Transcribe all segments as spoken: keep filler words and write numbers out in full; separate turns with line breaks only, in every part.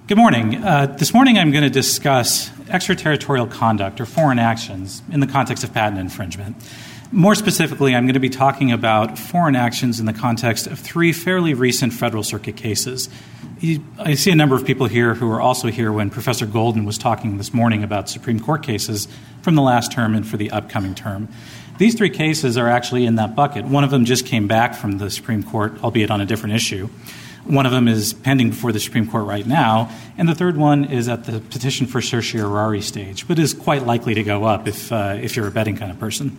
Good morning. Uh, this morning I'm going to discuss extraterritorial conduct or foreign actions in the context of patent infringement. More specifically, I'm going to be talking about foreign actions in the context of three fairly recent Federal Circuit cases. I see a number of people here who were also here when Professor Golden was talking this morning about Supreme Court cases from the last term and for the upcoming term. These three cases are actually in that bucket. One of them just came back from the Supreme Court, albeit on a different issue. One of them is pending before the Supreme Court right now, and the third one is at the petition for certiorari stage, but is quite likely to go up if uh, if you're a betting kind of person.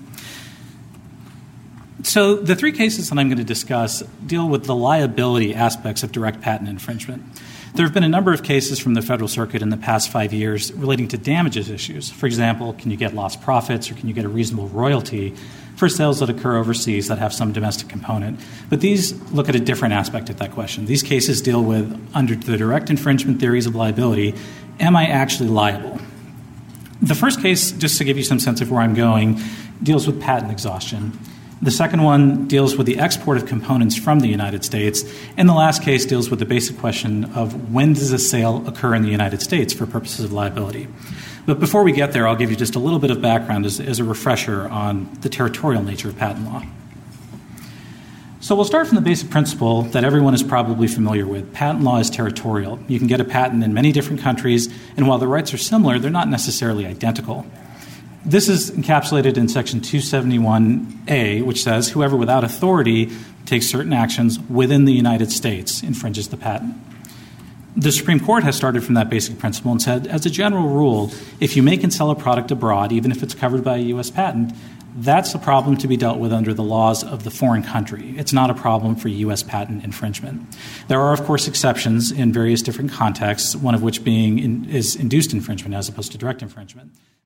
So the three cases that I'm going to discuss deal with the liability aspects of direct patent infringement. There have been a number of cases from the Federal Circuit in the past five years relating to damages issues. For example, can you get lost profits or can you get a reasonable royalty for sales that occur overseas that have some domestic component? But these look at a different aspect of that question. These cases deal with, under the direct infringement theories of liability, am I actually liable? The first case, just to give you some sense of where I'm going, deals with patent exhaustion. The second one deals with the export of components from the United States. And the last case deals with the basic question of when does a sale occur in the United States for purposes of liability. But before we get there, I'll give you just a little bit of background as, as a refresher on the territorial nature of patent law. So we'll start from the basic principle that everyone is probably familiar with. Patent law is territorial. You can get a patent in many different countries, and while the rights are similar, they're not necessarily identical. This is encapsulated in Section two seventy-one A, which says whoever without authority takes certain actions within the United States infringes the patent. The Supreme Court has started from that basic principle and said, as a general rule, if you make and sell a product abroad, even if it's covered by a U S patent, that's a problem to be dealt with under the laws of the foreign country. It's not a problem for U S patent infringement. There are, of course, exceptions in various different contexts, one of which being in, is induced infringement as opposed to direct infringement.